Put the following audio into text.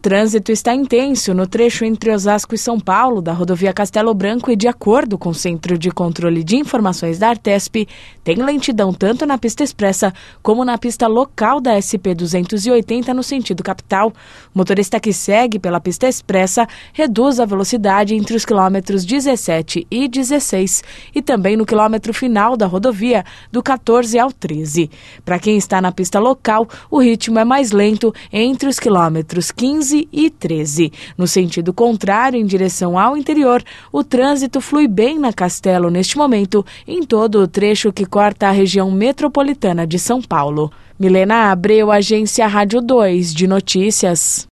trânsito está intenso no trecho entre Osasco e São Paulo, da rodovia Castelo Branco, e de acordo com o Centro de Controle de Informações da Artesp, tem lentidão tanto na pista expressa como na pista local da SP-280 no sentido capital. O motorista que segue pela pista expressa reduz a velocidade entre os quilômetros 17 e 16 e também no quilômetro final da rodovia, do 14 ao 13. Para quem está na pista local, o ritmo é mais lento entre os quilômetros 15 e 13. No sentido contrário, em direção ao interior, o trânsito flui bem na Castelo neste momento, em todo o trecho que corta a região metropolitana de São Paulo. Milena Abreu, Agência Rádio 2 de Notícias.